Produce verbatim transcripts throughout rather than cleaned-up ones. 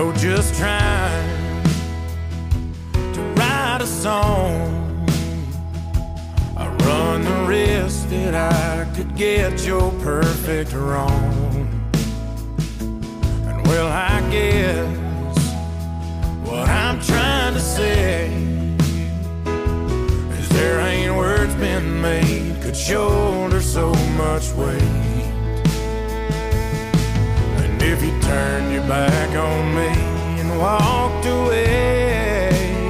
know just trying to write a song, I run the risk that I could get your perfect wrong. And well, I guess what I'm trying to say is there ain't words been made could shoulder so much weight. If you turned your back on me and walked away,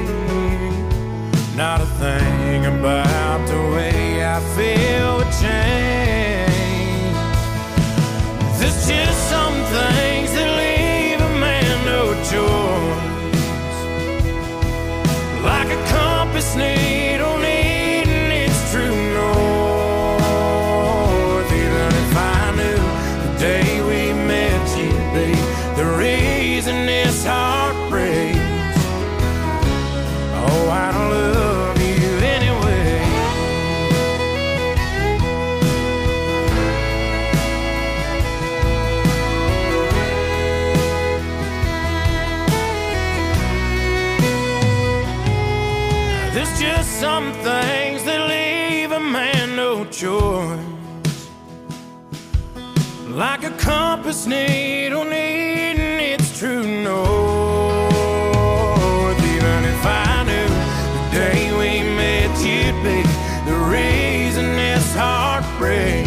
not a thing about the way I feel would change. There's just some things that leave a man no choice, like a compass needle needing its true north. Even if I knew the day we the reason this heart breaks, oh, I don't love you anyway. There's just some things that leave a man no choice, like a compass needle needing its true north. Even if I knew the day we met you'd be the reason this heart breaks,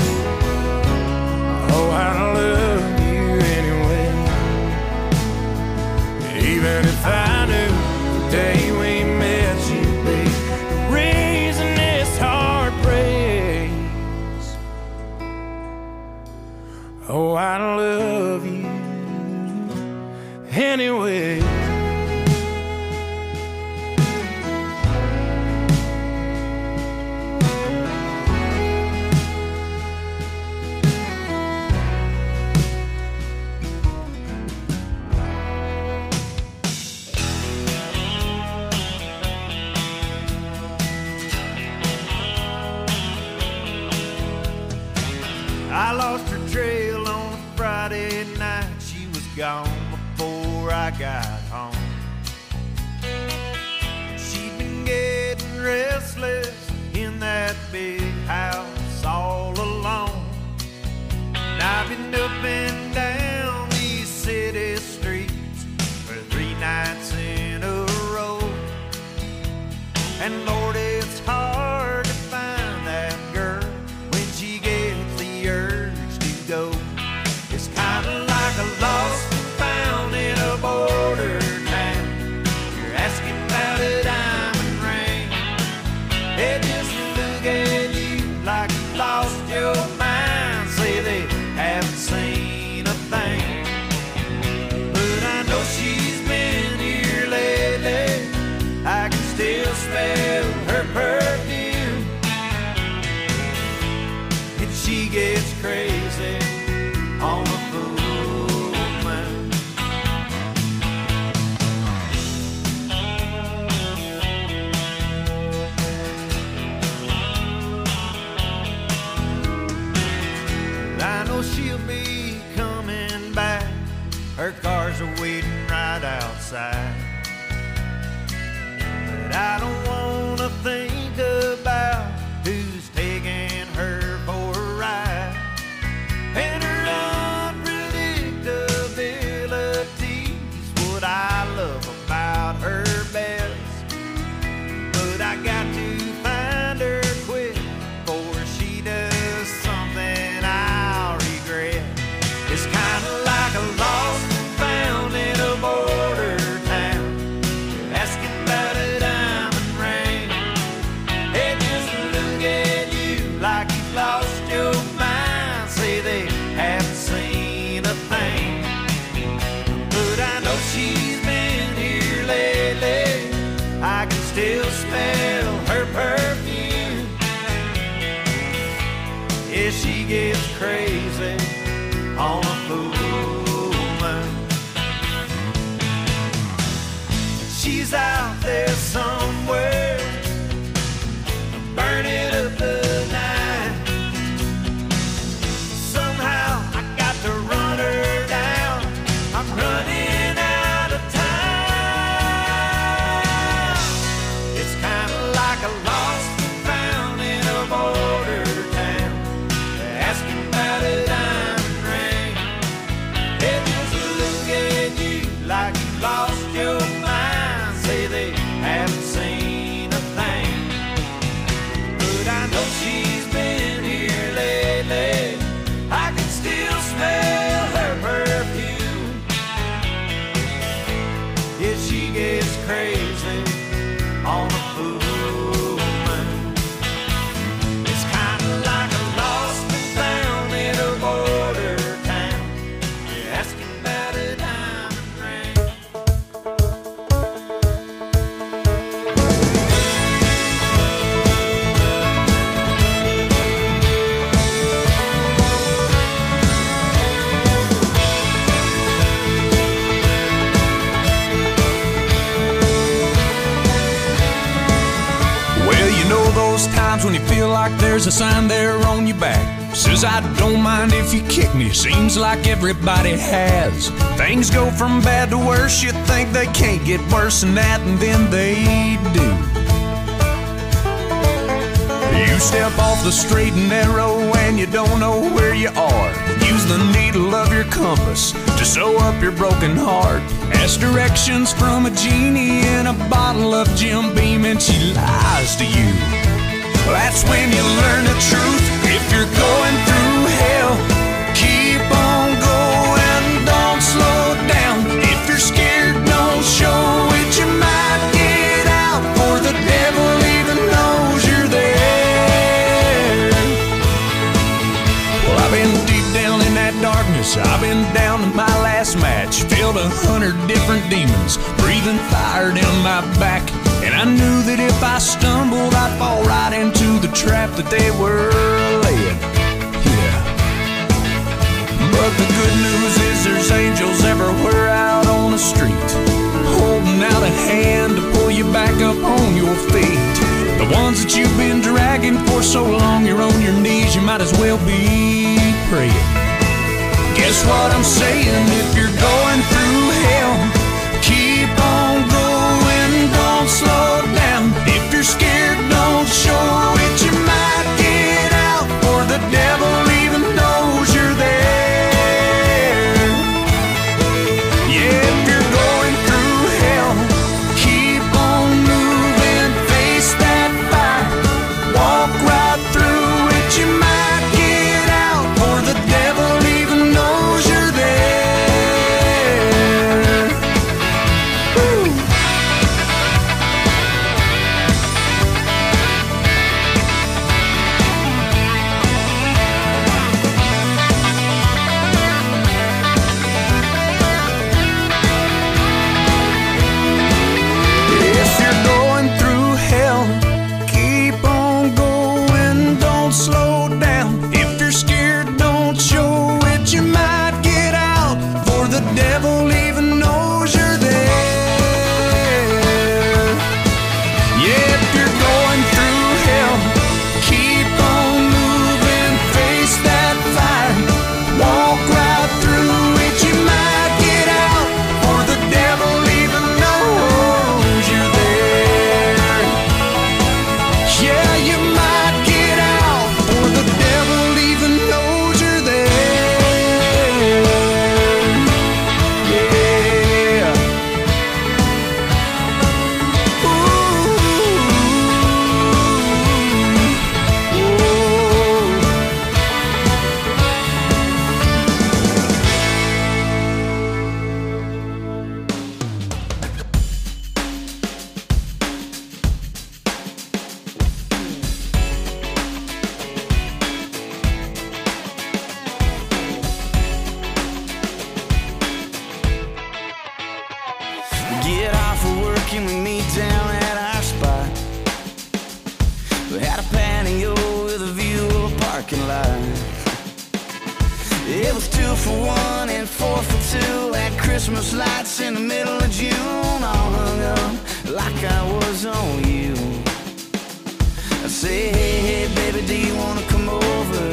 oh, I don't love you anyway. Even if I knew the day we met you'd be the reason this heart breaks, oh, I don't love you anyway. I lost her trail on a Friday night. She was gone before I got home. She'd been getting restless in that big house all alone. And I've been up and down these city streets for three nights in a row. And Lord, it's hard to find that girl when she gets the urge to go. It's kind of like a lost and found in a border town. You're asking about a diamond ring. They just look at you like you lost your mind. Say they haven't seen a thing. But I know she's been here lately. I can still smell her perfume. And she gets crazy on a full moon. I know she'll be coming back. Her cars are waiting right outside. But I don't wanna think about who's taking her for a ride. And her unpredictability's what I love about her best. But I got to find her quick before she does something I'll regret. It's kinda like a lost and found in a border town. You're asking about a diamond ring. They just look at you like you've lost your mind. Say they haven't seen a thing. But I know she's been here lately. I can still smell her perfume. Yeah, she gets crazy on a full moon. She's out there somewhere, burning up the night. Somehow I got to run her down. I'm running out. when you feel like there's a sign there on your back. Says I don't mind if you kick me, seems like everybody has. Things go from bad to worse, you think they can't get worse than that, and then they do. You step off the straight and narrow and you don't know where you are. Use the needle of your compass to sew up your broken heart. Ask directions from a genie in a bottle of Jim Beam and she lies to you. That's when you learn the truth. If you're going through hell, keep on going, don't slow down. If you're scared, don't show it, you might get out, for the devil even knows you're there. Well, I've been deep down in that darkness, I've been down to my last match. Filled a hundred different demons, breathing fire down my back. And I knew that if I stumbled, I'd fall right into the trap that they were laying. Yeah. But the good news is there's angels everywhere out on the street, holding out a hand to pull you back up on your feet. The ones that you've been dragging for so long, you're on your knees, you might as well be praying. Guess what I'm saying? If you're going through hell, keep on going, don't slow down. If you're scared, don't show it, you might get out, for the devil even knows you're there. Yeah, if you're going through hell, keep on moving, face that fire, walk right through it, you might get out, for the devil even knows you're there. Woo. If you're going through hell, keep on going, don't slow down. If you're scared, don't show it, you might get out, for the devil even knows you're there. Yeah, if you're going through hell, keep on moving, face that fire, walk right through it, you might get out, for the devil even knows you're there. Yeah, you might get out, for the devil even knows you're there. Yeah. Ooh. Get off of work and we meet down at our spot. We had a patio with a view of a parking lot. It was two for one and four for two. Had Christmas lights in the middle of June, all hung up like I was on you. I say, hey, hey, baby, do you wanna come over?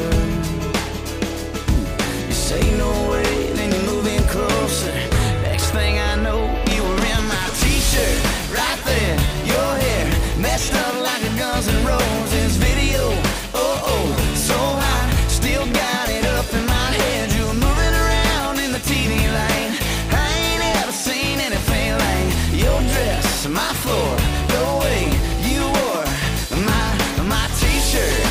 You say no way, then you move in closer. Next thing I know, you were in my t-shirt, right there. Your hair messed up like a Guns N' Roses video. Oh, oh, so hot, still got it up in my head. You were moving around in the T V light. I ain't ever seen anything like your dress, my floor, the way you wore my, my t-shirt.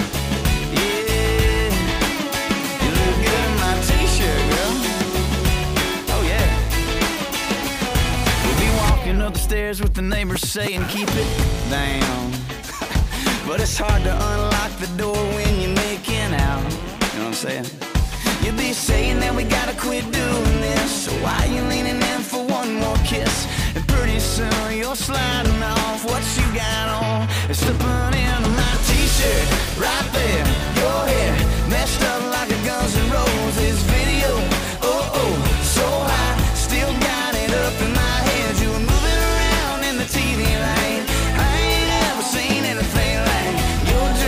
Yeah, you look good in my t-shirt, girl. Oh yeah. We'll be walking up the stairs with the neighbors saying keep it down. But it's hard to unlock the door when you're making out. You know what I'm saying? You'll be saying that we gotta quit doing this, so why you leaning in for one more kiss? And pretty soon you're sliding off what you got on and slipping into my t-shirt, right there. Your hair messed up like a Guns N' Roses video. Oh, oh, so hot, still got it up in my head. You were moving around in the T V light. I ain't ever seen anything like your dress.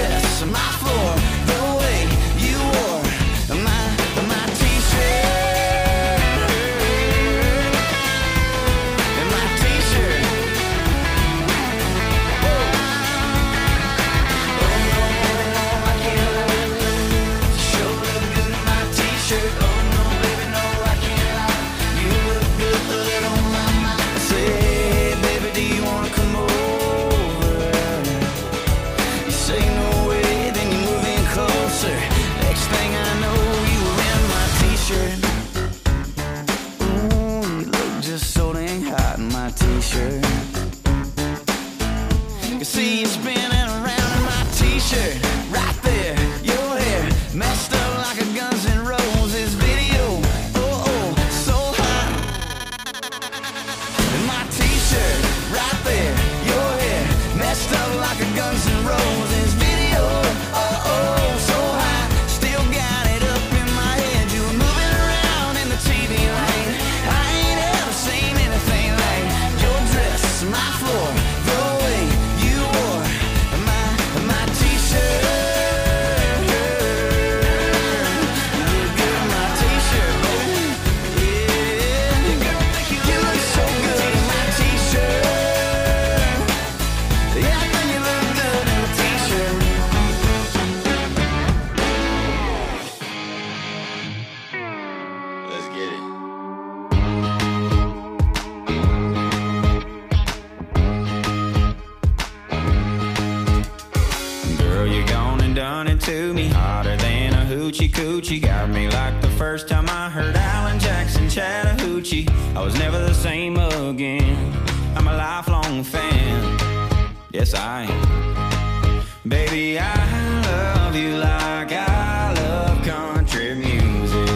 t-shirt. Oh no, baby, no, I can't lie. You look good on my mind. I say, hey, baby, do you wanna come over? You say no way, then you move in closer. Next thing I know, you were in my t-shirt. Ooh, you look just so dang hot in my t-shirt. You see you spinning around in my t-shirt. Right there, your hair messed up like a Guns N' Roses video. Oh, oh, so hot in my t-shirt. Right there, your hair messed up like a Guns N' Roses video. Oh, oh, so hot, still got it up in my head. You were moving around in the T V lane. I ain't ever seen anything like your dress, my floor, the way you wore my, my t-shirt. You look good in my t-shirt, baby. Yeah, you look so good in my t-shirt. Yeah, I think you look good in my t-shirt. Let's get it. Girl, you gone and done it to me, hotter than a hoochie coochie. Got me like the first time I heard Alan Jackson Chattahoochee. I was never the same again. I'm a lifelong fan. Yes, I am. Baby, I love you like I love country music.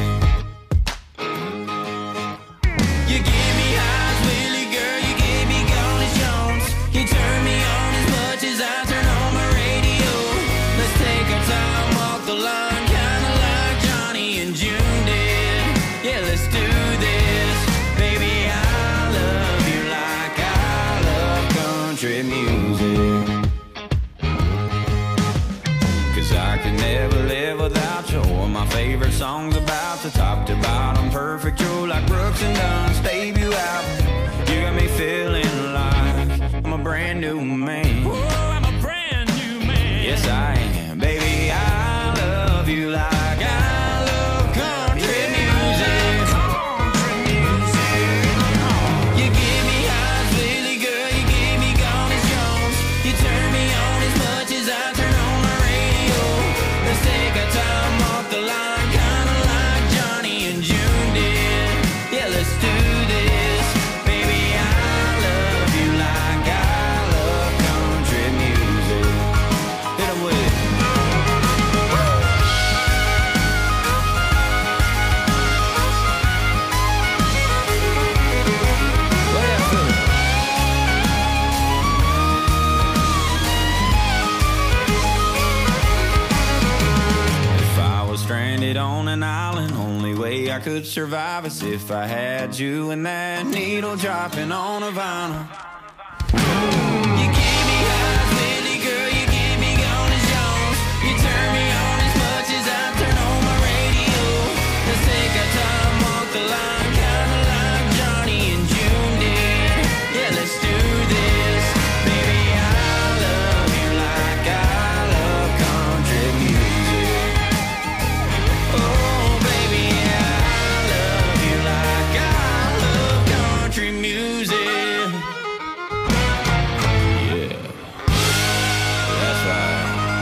You gave me eyes, Willie, girl, you gave me Gone Jones. You turn me on as much as I turn on my radio. Let's take our time, walk the line, kinda like Johnny and June did. Yeah, let's do this. Baby, I love you like I love country music. Cause I can never live without you. Or my favorite songs about the top to bottom, perfect. You're like Brooks and Dunn's debut album. You got me feeling like I'm a brand new man. Oh, I'm a brand new man. Yes, I am. Baby, I love you like I love country music. Country music. You give me eyes, Lily, girl, you gave me Gone as Jones. You turn me on as much as I turn on my radio. Let's take our time off the line, kinda like Johnny and June did. Yeah, let's do this. Baby, I love you like I love country music. Hit 'em with it. Play that for me. If I was stranded on an island, only way I could survive is if I had you and that needle dropping on a vinyl. You gave me eyes, Lily, girl, you gave me Gone as Jones. You turn me on as much as I turn on my radio. Let's take our time, walk the line, kinda like Johnny and June did. Yeah, let's do this. Baby, I love you like I love country music. Oh, baby, I love you like I love country music. Yeah, that's right.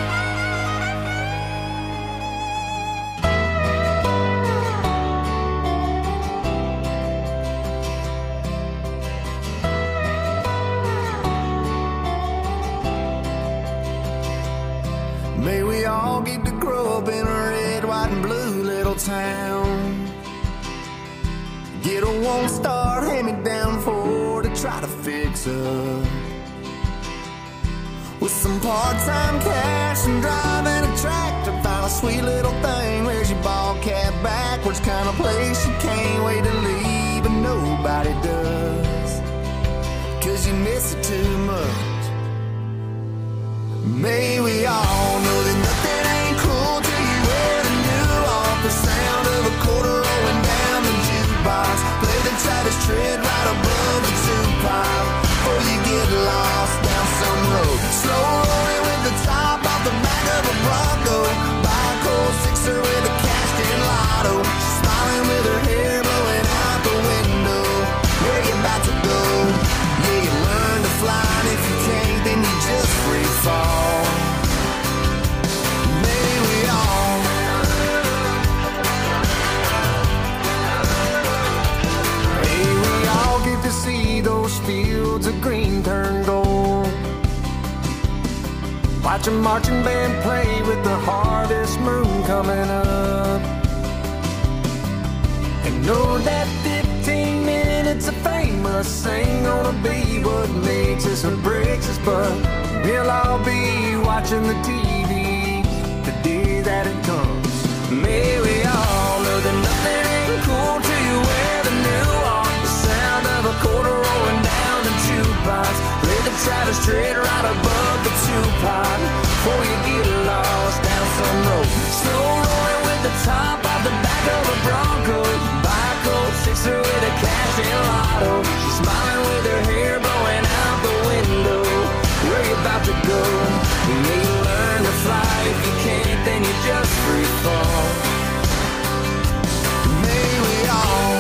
May we all get to grow up in a red, white, and blue little town. Get a one-star hand-me-down Ford to try to fix up. With some part-time cash and driving a tractor, find a sweet little thing. Where's your ball cap backwards? Kind of place you can't wait to leave, but nobody does. Cause you miss it too much. May we all know that nothing ain't cool till you ever knew off the sound of a quarter rolling down the jukebox. Play the tightest tread right above the two-pile before you get lost down some road. Slow rolling with the top off the back of a Bronco. Buy a cold sixer with a cast-in lock. lotto. She's smiling with her hair blowing out the window. Where you about to go? Yeah, you learn to fly, and if you can't, then you just free fall. Maybe we all Hey, we all get to see those fields of green turn gold. Watch a marching band play with the harvest moon coming up. And know that fifteen minutes of fame us ain't gonna be what makes us or breaks us, but we'll all be watching the T V the day that it comes. May we all know that nothing ain't cool till you wear the new one. The sound of a quarter rolling down the jukebox. Play the Travis Tritt right above the two-pot before you get lost down some road. Slow rolling with the top off the back of a Bronco. Buy a cold sixer with a cash in lotto. She's smiling with her hair blowing out the window. Where you about to go? You need to learn to fly. If you can't, then you just free fall. May we all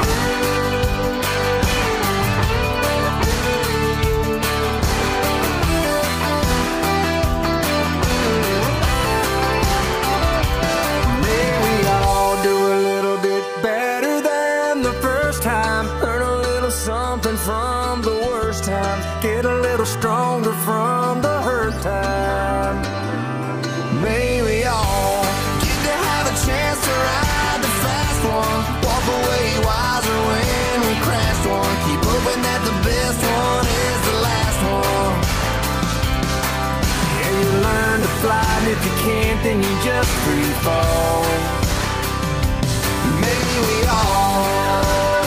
something from the worst times. Get a little stronger from the hurt time. May we all get to have a chance to ride the fast one. Walk away wiser when we crashed one. Keep hoping that the best one is the last one. Yeah, you learn to fly, and if you can't, then you just free fall. Maybe we all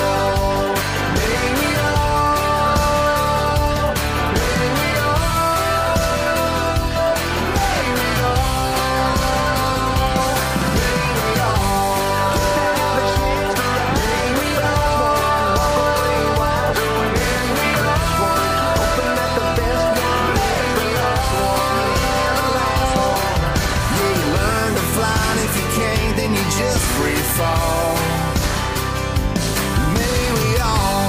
fall. May we all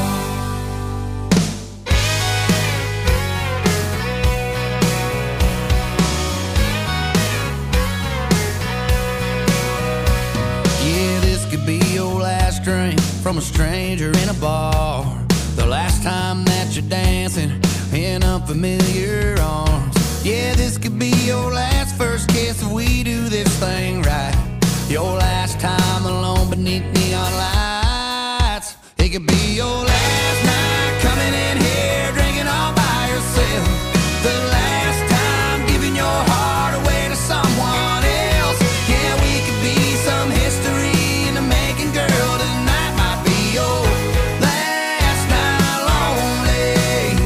Yeah, this could be your last drink from a stranger in a bar. The last time that you're dancing in unfamiliar arms. Yeah, this could be your last first kiss if we do this thing right. Your last time alone beneath neon lights. It could be your last night coming in here drinking all by yourself. The last time giving your heart away to someone else. Yeah, we could be some history in the making, girl. Tonight might be your last night lonely.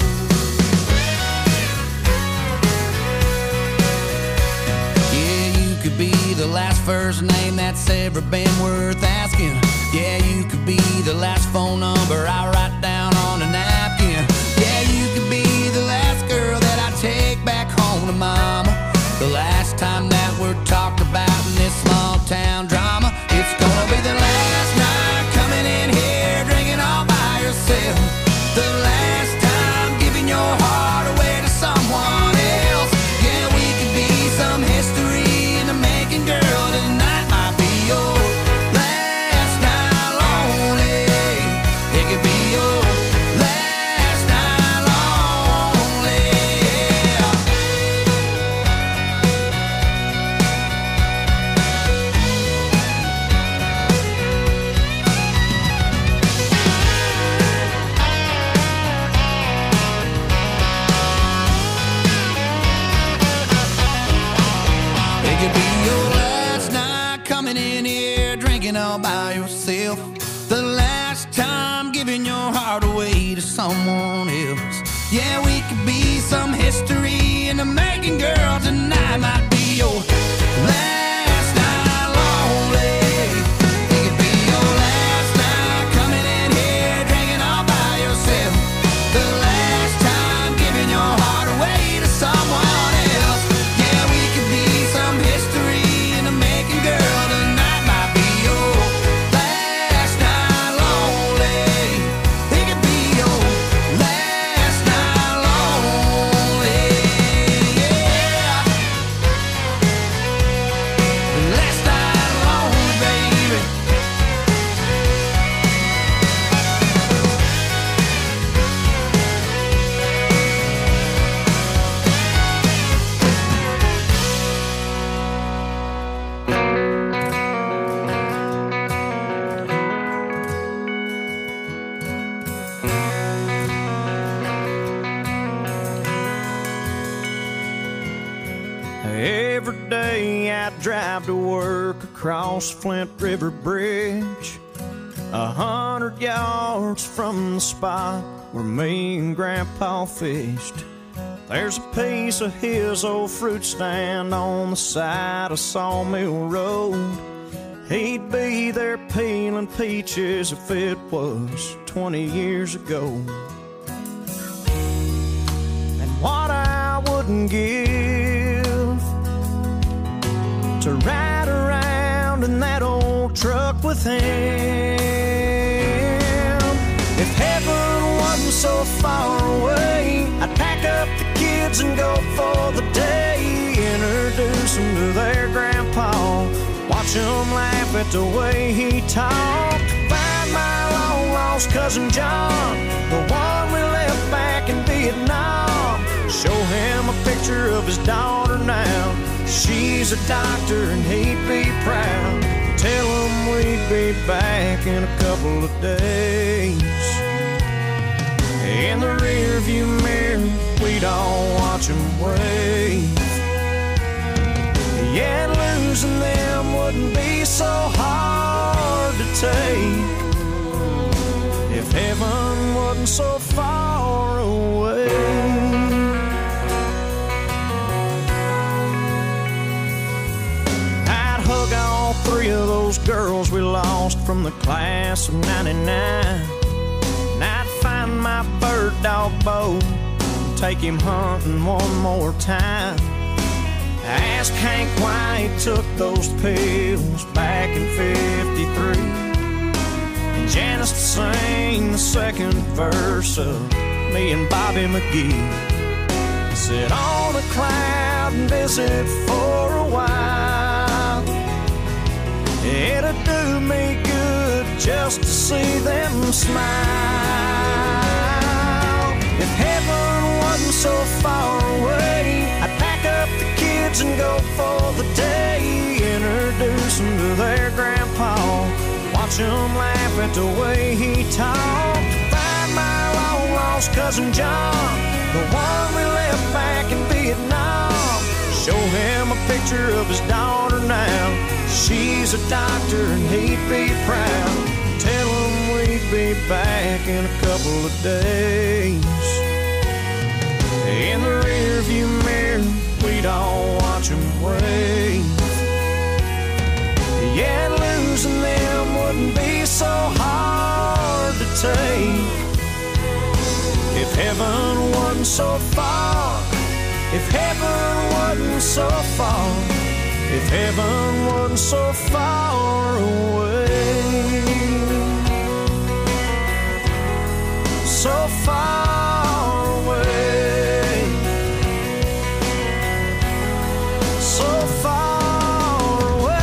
Yeah, you could be the last first name that's ever been worth asking. Yeah, you could be the last phone number I write down on a napkin. Yeah, you could be the last girl that I take back home to mama. The last time that we're talked about in this small town drama. It's gonna be the last night coming in here drinking all by yourself. The last time giving your heart away to someone else. Yeah, we could be some history in the making, girl. Tonight might be your last night lonely. It could be your last night lonely. It could be your last night coming in here drinking all by yourself. The last time giving your heart away to someone else. Yeah, we could be some history in the making, girl. Tonight might be your last night lonely. It could be your last night coming in here drinking all by yourself. The last time giving your heart away to someone else. Yeah, we could be some history in the making, girl. Tonight might be your that drive to work across Flint River Bridge, a hundred yards from the spot where me and Grandpa fished. There's a piece of his old fruit stand on the side of Sawmill Road. He'd be there peeling peaches if it was twenty years ago. And what I wouldn't give to ride around in that old truck with him. If heaven wasn't so far away, I'd pack up the kids and go for the day. Introduce them to their grandpa, watch them laugh at the way he talked. Find my long lost cousin John, the one we left back in Vietnam. Show him a picture of his daughter now. She's a doctor and he'd be proud. Tell him we'd be back in a couple of days. In the rear view mirror, we'd all watch him wave. Yeah, losing them wouldn't be so hard to take if heaven wasn't so far away. I'd hug all three of those girls we lost from the class of ninety-nine. And I'd find my bird dog Bo, take him hunting one more time. Ask Hank why he took those pills back in fifty-three. And Janice to sing the second verse of me and Bobby McGee. Sit on a cloud and visit for a while. It'd do me good just to see them smile. If heaven wasn't so far away, I'd pack up the kids and go for the day. Introduce them to their grandpa, watch them laugh at the way he talked. Find my long lost cousin John, the one we left back in Vietnam. Show him a picture of his daughter now. She's a doctor and he'd be proud. Tell him we'd be back in a couple of days. In the rear view mirror, we'd all watch him wave. Yeah, losing them wouldn't be so hard to take if heaven wasn't so far. If heaven wasn't so far. If heaven wasn't so far away. So far away. So far away.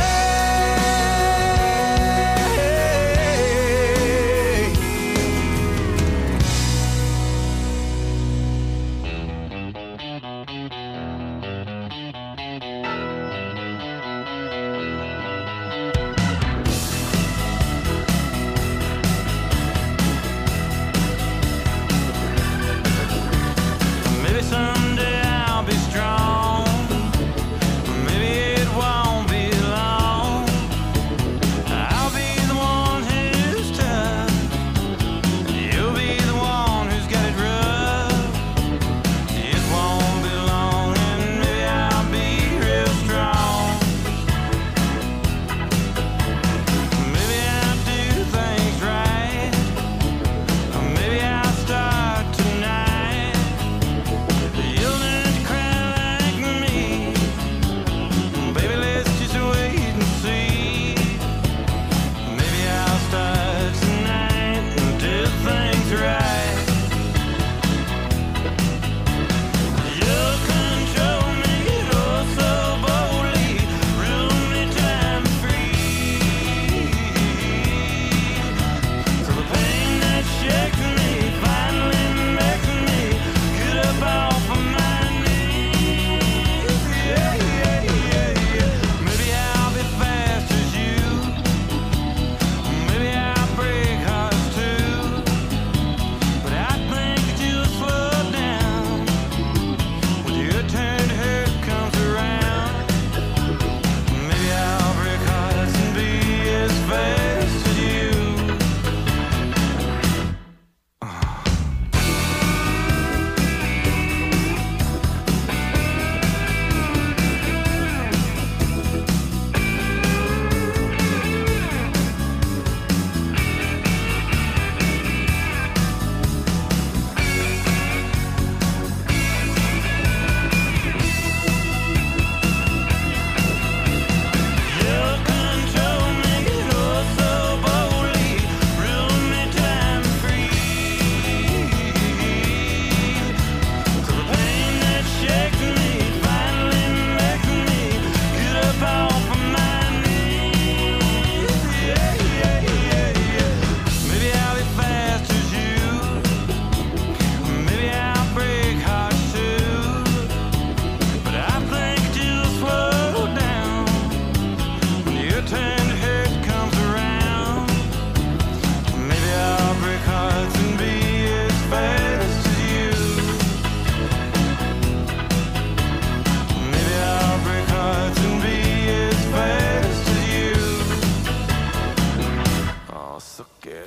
쏠게.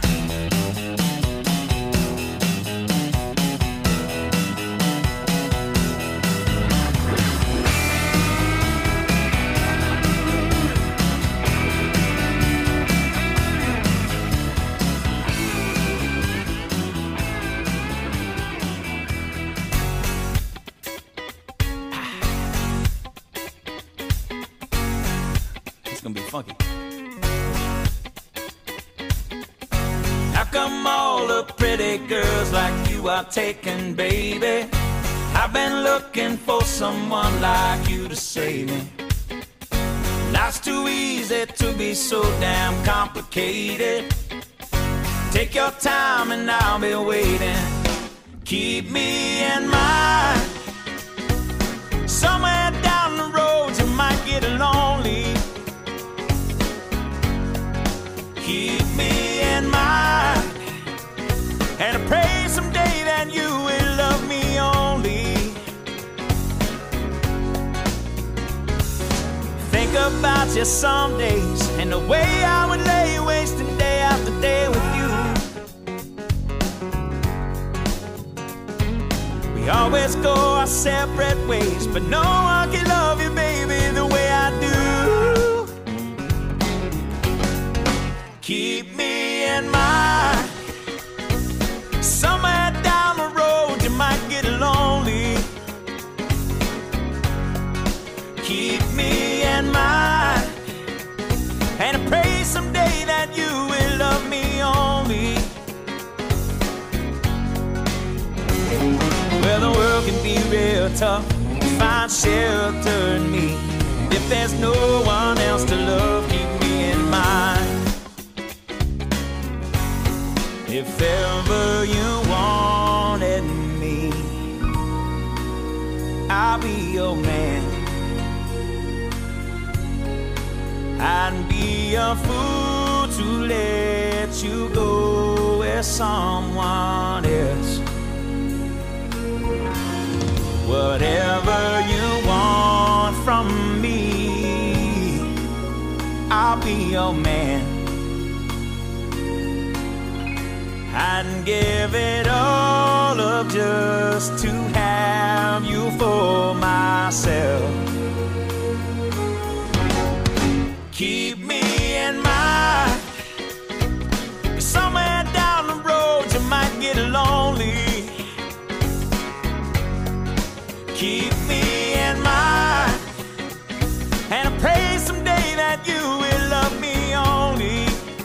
It's gonna be funky. How come all the pretty girls like you are taken, baby? I've been looking for someone like you to save me. Life's too easy to be so damn complicated. Take your time and I'll be waiting. Keep me in mind. Somewhere down the road you might get lonely. Keep me in mind, and I pray someday that you will love me only. Think about you some days and the way I would lay wasting day after day with you. We always go our separate ways, but no one can love you, baby, the way I do. Keep me in mind. Somewhere down the road you might get lonely. Keep me in mind, and I pray someday that you will love me only. Well, the world can be real tough. Find shelter in me. If there's no one else to love, keep me in mind. If ever you wanted me, I'll be your man. I'd be a fool to let you go with someone else. Whatever you want from me, I'll be your man. I'd give it all up just to have you for myself. Keep me in mind. Somewhere down the road you might get lonely. Keep me in mind, and I pray someday that you will love me only.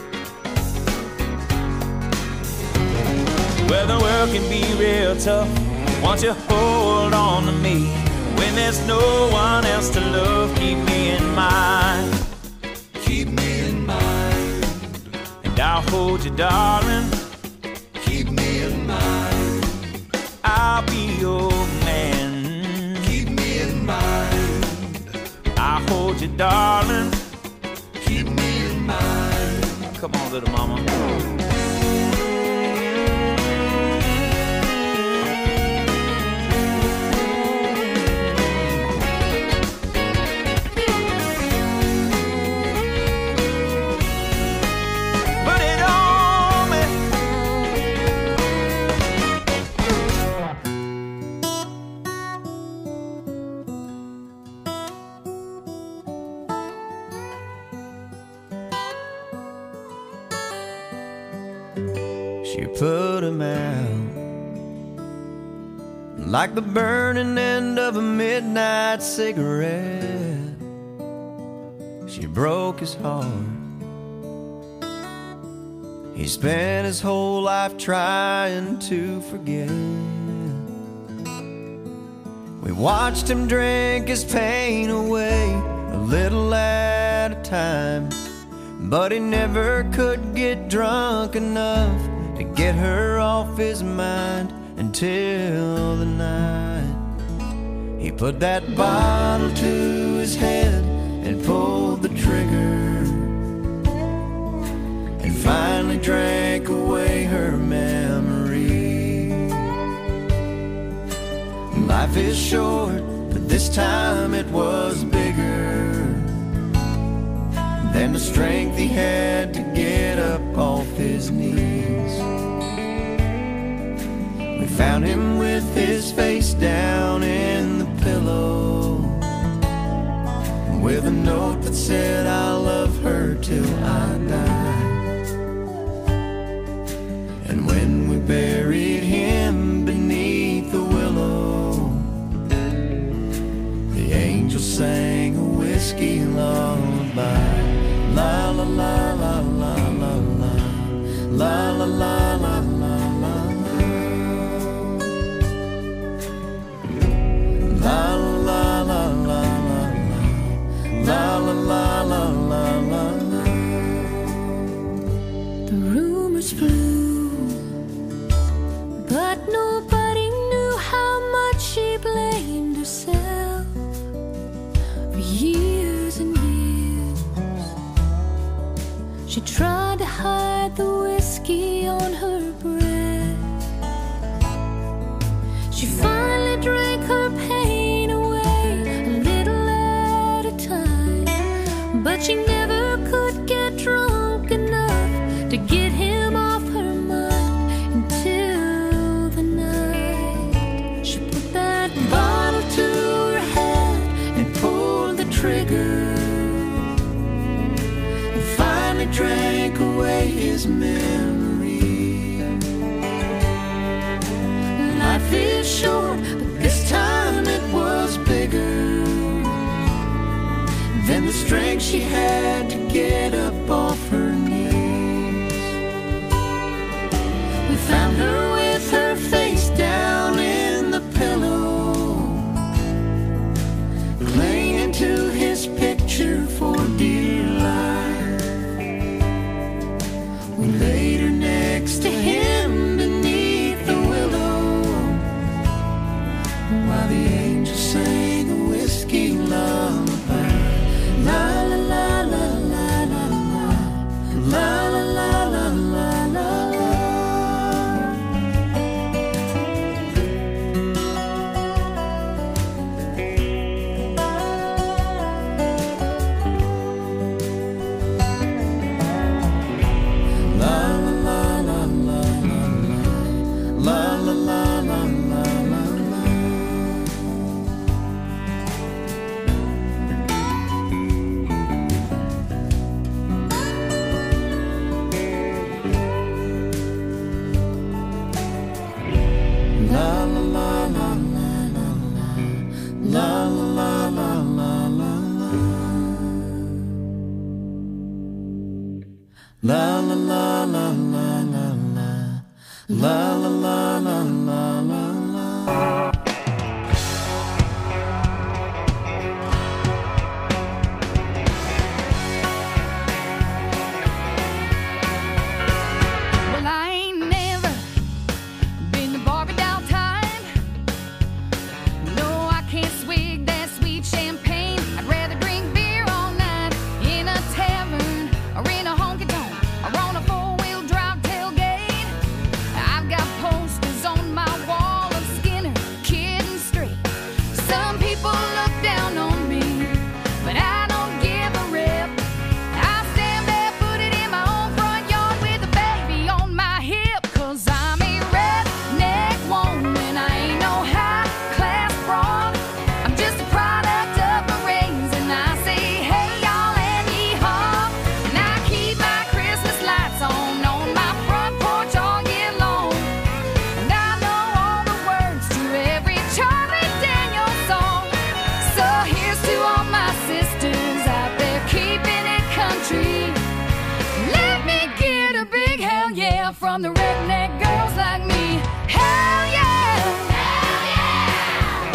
Well, the world can be real tough. Won't you hold on to me? When there's no one else to love, keep me in mind. Keep me in mind. And I'll hold you, darling. Keep me in mind. I'll be your man. Keep me in mind. I'll hold you, darling. Keep me in mind. Come on, little mama. She put him out like the burning end of a midnight cigarette. She broke his heart. He spent his whole life trying to forget. We watched him drink his pain away a little at a time, but he never could get drunk enough to get her off his mind until the night he put that bottle to his head and pulled the trigger, and finally drank away her memory. Life is short, but this time it was bigger than the strength he had to get up his knees. We found him with his face down in the pillow, with a note that said, "I'll love her till I die." And when we buried him beneath the willow, the angel sang a whiskey lullaby. La la la la la la la, la la la la la la, la la la la la, la la la la la la la. The rumors flew, but nobody knew how much she blamed herself for years and years. She tried to hide the whiskey on her breath. She finally drank her pain away a little at a time, but she never could get drunk enough to get him off her mind until the night she put that bottle to her head and pulled the trigger, and finally drank away his memory. Life is short, but this time it was bigger than the strength she had to get up off her knees. We found her with her face down in the pillow, clinging to his picture for dear life. We laid her next to him beneath the willow, while the angel sang a whiskey lullaby. La la la la la la la, la la la la la la la. La la la la la la la, la la la la la la la. Well, I ain't never been to Barbie doll time. No, I can't swig that sweet champagne. I'd rather drink beer all night in a tavern or in a honky tonk or on a four-wheel drive tailgate. I've got posters on my wall of Skinner, Kid and Straight. Some people look down on me, but I don't give a rip. I stand barefooted in my own front yard with a baby on my hip, 'cause I'm a redneck woman. I ain't no high-class broad. I'm just a product of my raising. I say, hey, y'all, and yee-haw. And I keep my Christmas lights on on my front porch all year long. And I know all the words to every Charlie Daniels song. So here's to all my sisters out there keeping it country. Let me get a big hell yeah from the redneck girls like me. Hell yeah! Hell yeah!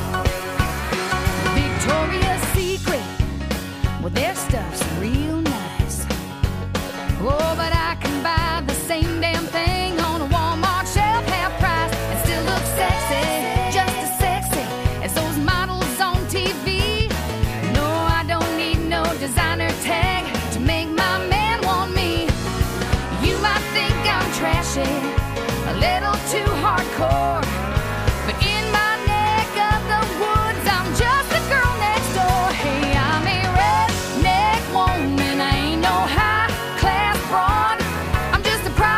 Victoria's Secret, well, their stuff's real nice. Oh, but I can buy the same damn thing on a Walmart shelf, half price, and still look sexy, just as sexy as those models on T V. No, I don't need no designer tag to make my man want me. You might think I'm trashy, a little too hardcore, but in my neck of the woods, I'm just the girl next door. Hey, I'm a redneck woman. I ain't no high-class broad. I'm just a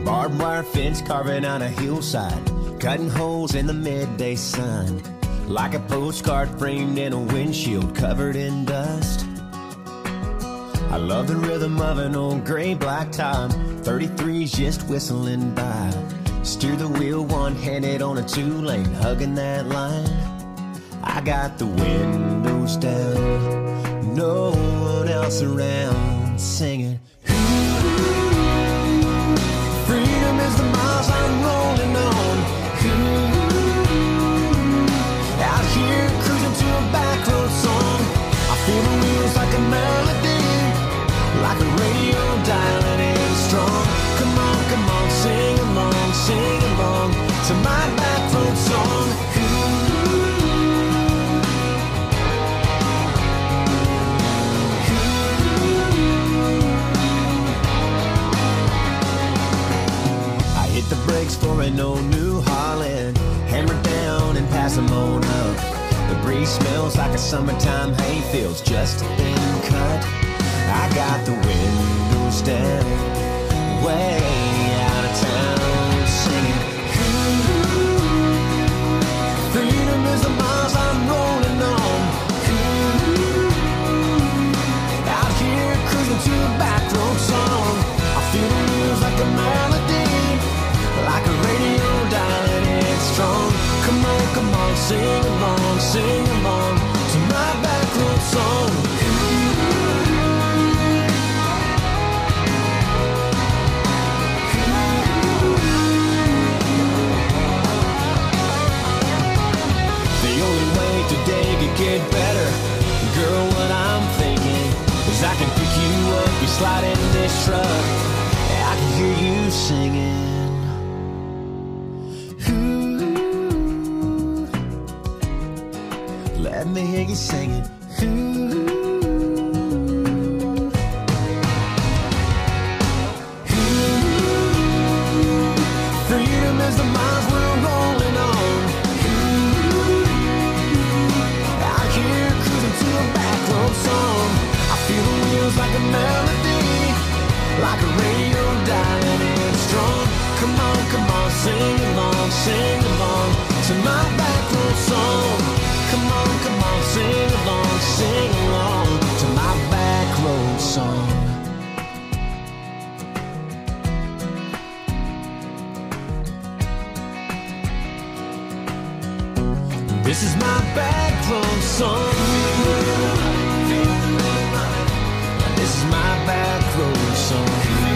Barbed wire fence carving on a hillside, cutting holes in the midday sun, like a postcard framed in a windshield covered in dust. I love the rhythm of an old gray black top, thirty-threes just whistling by. Steer the wheel one-handed on a two-lane, hugging that line. I got the windows down, no one else around, singing. Freedom is the miles I'm rolling on. Out here cruising to a back road song. I feel the wheels like a melody, like a radio dialing in strong. Come on, come on, sing along, sing along to my back road song. I hit the brakes for an old New Holland, hammer down and pass them on up. The breeze smells like a summertime hayfields, just been cut. I got the windows down, way out of town, singing. Freedom is the miles I'm rolling on. Out here cruising to a back road song. I feel the wheels like a melody, like a radio dialing in strong. Come on, come on, sing along, sing along to my back road song. Today could get better, girl. What I'm thinking is I can pick you up, you slide in this truck, and I can hear you singing. Ooh, let me hear you singing. Ooh, ooh, freedom is the miles we're rolling on. Song. I feel the wheels like a melody, like a radio dialing in strong. Come on, come on, sing along, sing along to my back road song. Come on, come on, sing along, sing along to my back road song. This is my back road song. This is my back road song.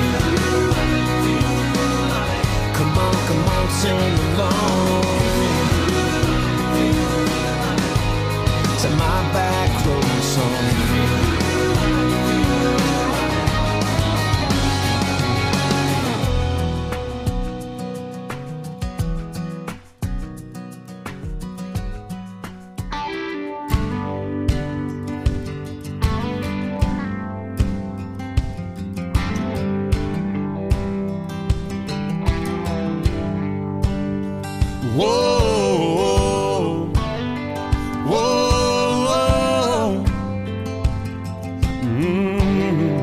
Come on, come on, sing along to my back road song. Whoa, whoa, whoa. Mm.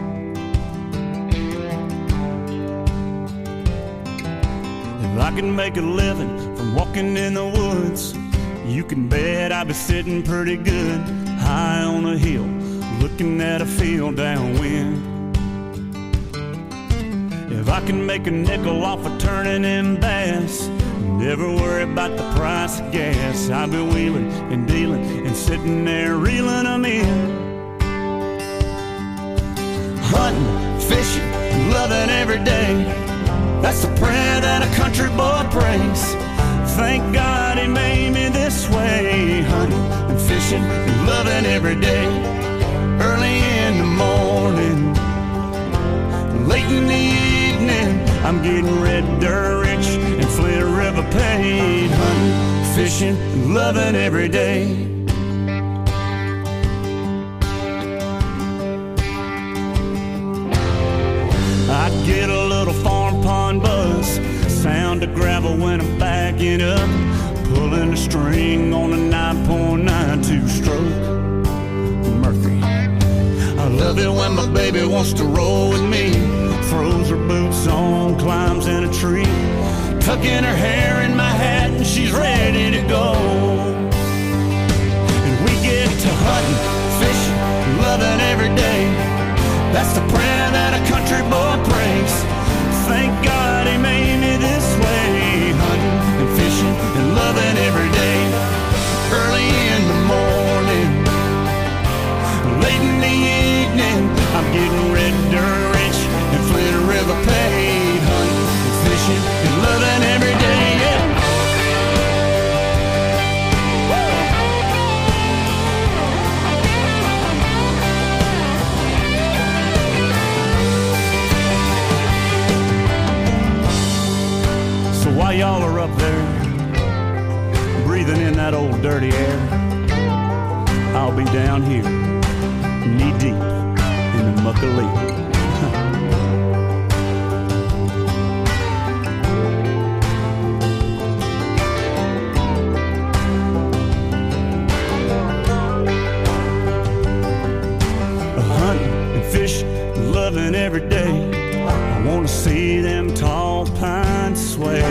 If I can make a living from walking in the woods, you can bet I'd be sitting pretty good high on a hill, looking at a field downwind. If I can make a nickel off of turning in bass, never worry about the price of gas, I'll be wheeling and dealing and sitting there reeling them in. Hunting, fishing, loving every day, that's the prayer that a country boy prays. Thank God he made me this way. Hunting and fishing and loving every day. Early in the morning, late in the evening, I'm getting red dirt rich and Flint River paid. Hunting, fishing, and loving every day. I get a little farm pond buzz, sound of gravel when I'm backing up, pulling a string on a nine point nine two stroke Murphy. I love it when my baby wants to roll with me, throws her boots on, climbs in a tree, tucking her hair in my hat, and she's ready to go. And we get to hunting, fishing, loving every day. That's the prayer that a country boy prays. Thank God he made me this way, hunting and fishing and loving every day. Early in the morning, late in the evening, I'm getting red dirt rich and Flint River paid, hunting and fishing and loving every day, yeah. So while y'all are up there breathing in that old dirty air, I'll be down here knee deep in the muck of leaf. Hunting and fishing, loving every day. I want to see them tall pines sway.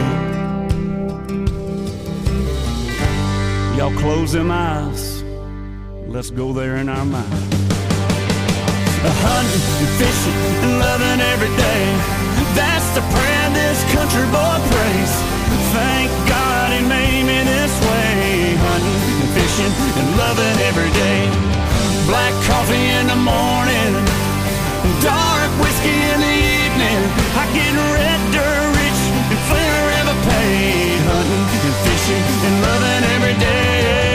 Y'all close them eyes, let's go there in our mind. Hunting and fishing and loving every day. That's the prayer this country boy prays. Thank God he made me this way. Hunting and fishing and loving every day. Black coffee in the morning, dark whiskey in the evening. I get red dirt rich and Flint River paid. Hunting and fishing and loving every day.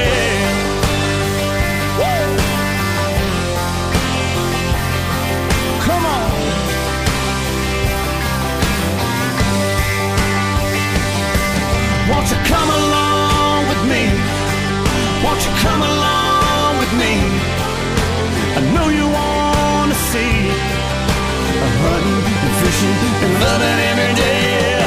Come on. Won't you come along with me? Won't you come along with me? I know you want to see a hunting and fishing and loving every day.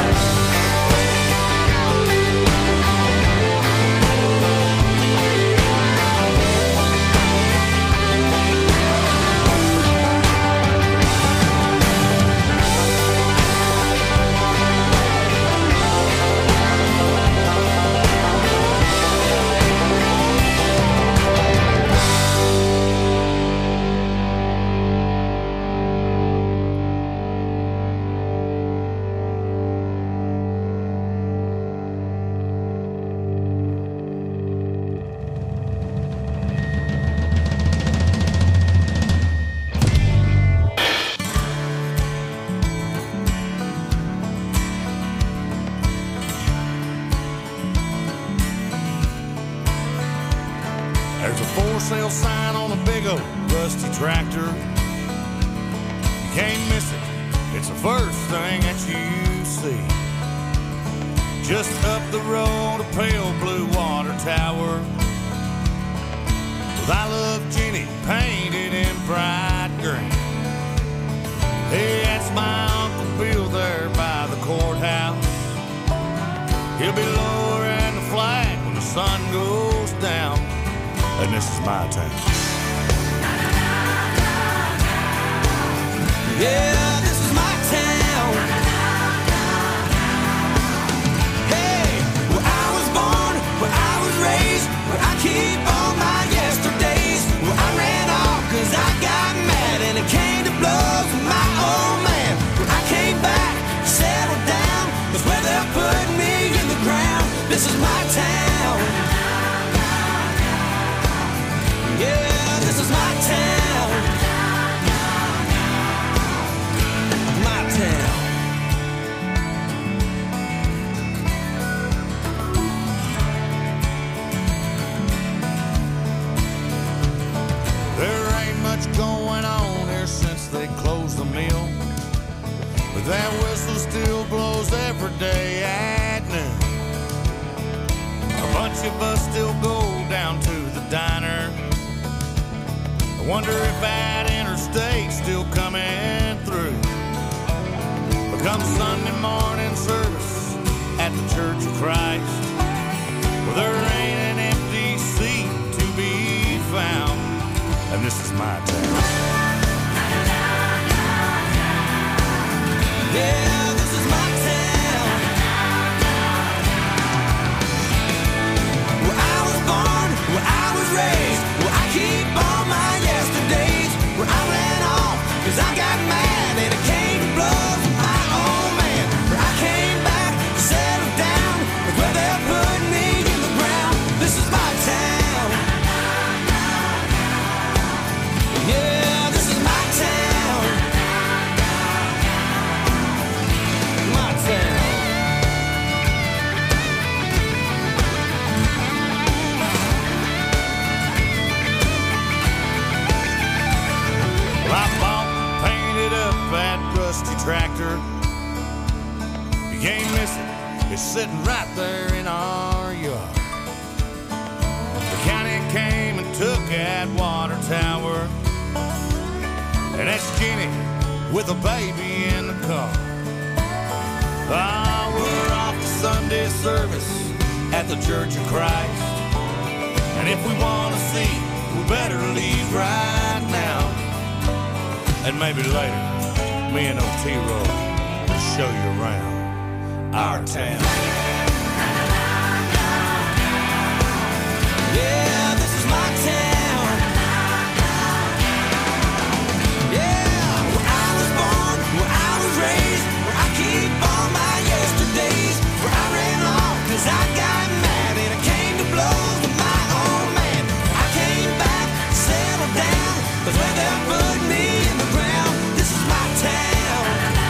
There's a for sale sign on a big old rusty tractor. You can't miss it, it's the first thing that you see. Just up the road, a pale blue water tower with I Love Jenny painted in bright green. Hey, that's my Uncle Bill there by the courthouse. He'll be lowering the flag when the sun goes down. And this is my town. Yeah, this is my town. Hey, where I was born, where I was raised, where I keep all my yesterdays, where I ran off cause I got mad and it came to blows with my old man. Where I came back, settled down, that's where they're putting me in the ground. This is my town. Yeah, this is my town. My town. There ain't much going on here since they closed the mill, but that whistle still blows every day at noon. A bunch of us still go down to the diner. I wonder if that interstate's still coming through. But come Sunday morning service at the Church of Christ, well, there ain't an empty seat to be found. And this is my town. that rusty tractor. You ain't missing, it's sitting right there in our yard. The county came and took that water tower, and that's Jenny with a baby in the car. Ah, we're off to Sunday service at the Church of Christ, and if we want to see, we better leave right now. And maybe later, me and Otero will show you around our town. Yeah, this is my town. Yeah, where I was born, where I was raised, where I keep all my yesterdays, where I ran off cause I got mad and I came to blows with my old man. I came back, settled down, cause where they put me in the ground, this is my town.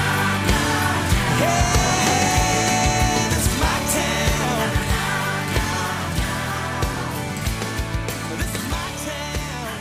Yeah, this is my town. This is my town.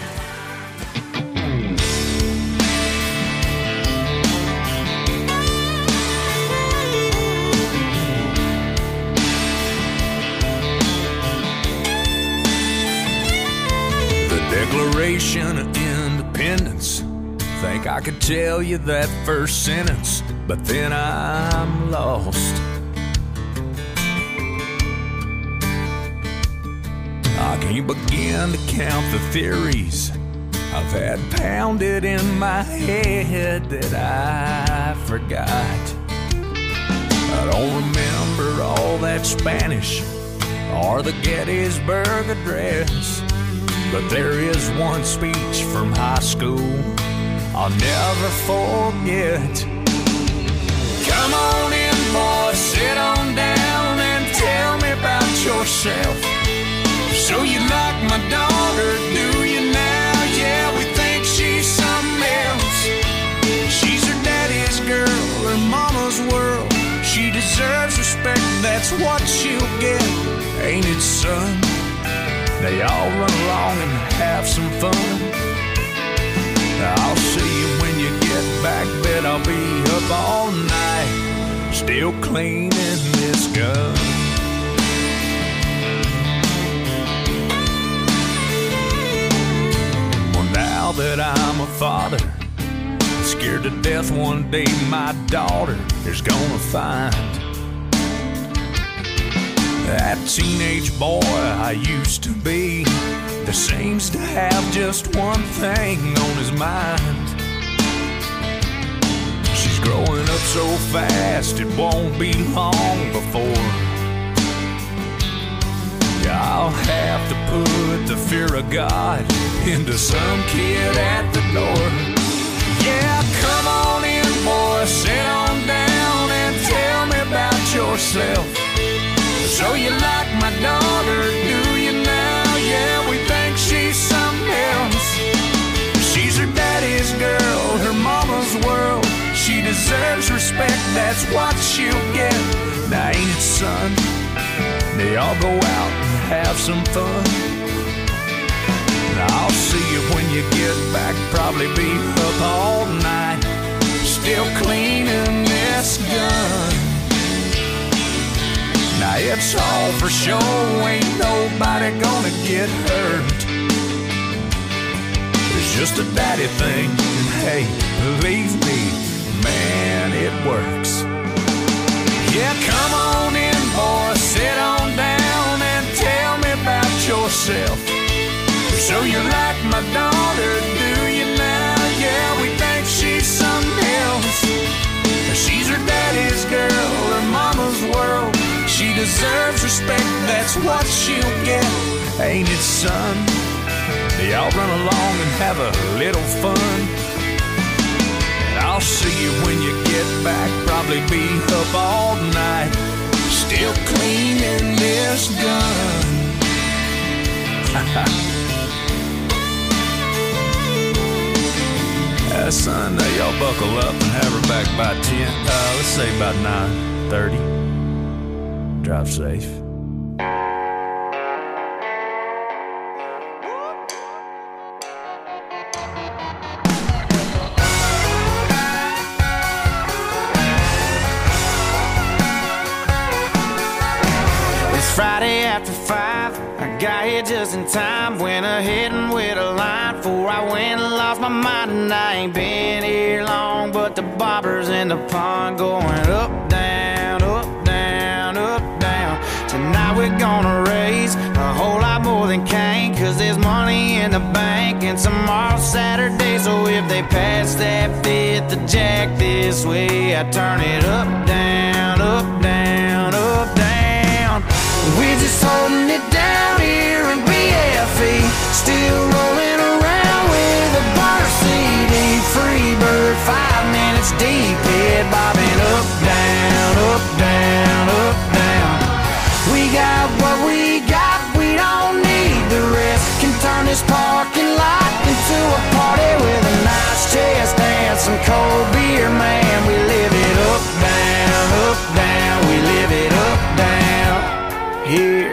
The Declaration of Independence. Think I could tell you that first sentence, but then I'm lost. I can't begin to count the theories I've had pounded in my head that I forgot. I don't remember all that Spanish or the Gettysburg Address, but there is one speech from high school I'll never forget. Come on in, boy, sit on down and tell me about yourself. So you like my daughter, do you now? Yeah, we think she's something else. She's her daddy's girl, her mama's world. She deserves respect, that's what she'll get. Ain't it, son? They all run along and have some fun. I'll see you when you get back, bet I'll be up all night, still cleaning this gun. Well, now that I'm a father, I'm scared to death one day my daughter is gonna find that teenage boy I used to be that seems to have just one thing on his mind. She's growing up so fast, it won't be long before I'll have to put the fear of God into some kid at the door. Yeah, come on in, boy, sit on down and tell me about yourself. So you like my daughter, do you now? Yeah, we think she's something else. She's her daddy's girl, her mama's world. She deserves respect, that's what she'll get. Now ain't it, son? They all go out and have some fun. Now I'll see you when you get back, probably be up all night, still cleaning this gun. Now it's all for show, ain't nobody gonna get hurt. It's just a daddy thing, and hey, believe me, man, it works. Yeah, come on in, boy, sit on down and tell me about yourself. So you like my daughter, do you now? Yeah, we think she's something else. She's her daddy's girl, her mama's world. She deserves respect, that's what she'll get. Ain't it, son? They all run along and have a little fun. And I'll see you when you get back, probably be up all night, still cleaning this gun. uh, son, now y'all buckle up and have her back by ten. Uh, let's say about nine thirty. Drive safe. after five. I got here just in time. Went ahead and with a line before I went and lost my mind. And I ain't been here long, but the bobbers in the pond going up, down, up, down, up, down. Tonight we're gonna raise a whole lot more than Cain, cause there's money in the bank and tomorrow's Saturday. So if they pass that fifth of Jack this way, I turn it up, down, up, down, up, down. We're just holding it down here in B F E, still rolling around with a bar C D. Free bird, five minutes deep, head bobbing up, down, up, down, up, down. We got what we got, we don't need the rest. Can turn this parking lot into a party with a nice chest dance, some cold beer, man. We live it up, down, up, down. We live it up, down here.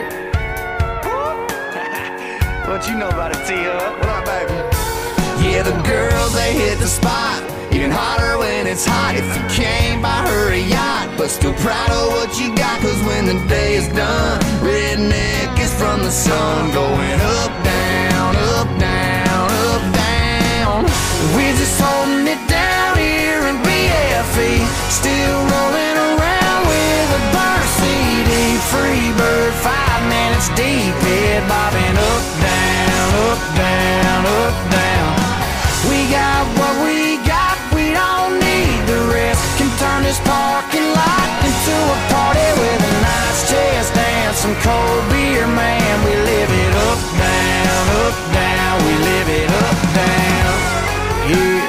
What you know about it, T-Hub? What up, baby? Yeah, the girls, they hit the spot. Even hotter when it's hot. If you can't buy her a yacht, but still proud of what you got, cause when the day is done, redneck is from the sun. Going up, down, up, down, up, down. We're just holding it down here in B F E, still rolling around with a bar C D. Free bird, five minutes deep, head bobbing up, down, up, down, up, down. We got what we got, we don't need the rest. Can turn this parking lot into a party with a nice chest dance, some cold beer, man. We live it up, down, up, down. We live it up, down here.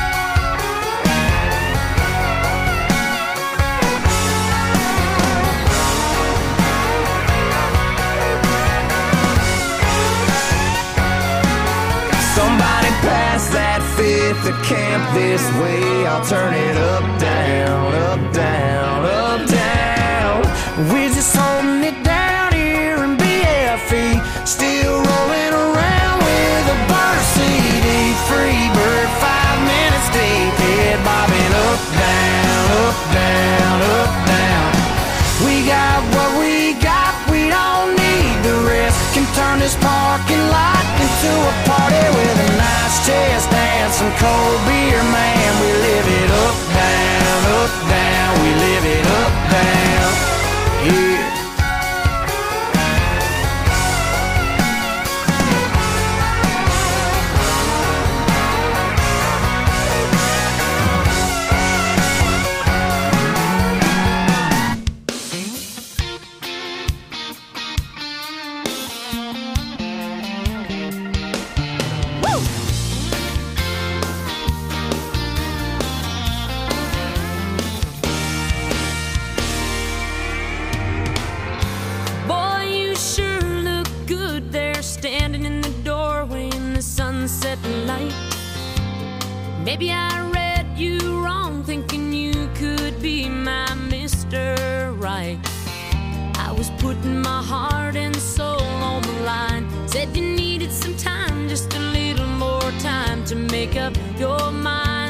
Somebody pass that fifth of camp this way. I'll turn it up, down, up, down, up, down. We're just holding it down here in B F E, still rolling around with a bar C D. Free bird, five minutes deep, head bobbing up, down, up, down, up, down. We got what we got, we don't need the rest. Can turn this parking lot into a party with a nice chest dance, some cold beer, man. We live it up, down, up, down. We live it up, down here. Maybe I read you wrong, thinking you could be my Mister Right. I was putting my heart and soul on the line. Said you needed some time, just a little more time to make up your mind.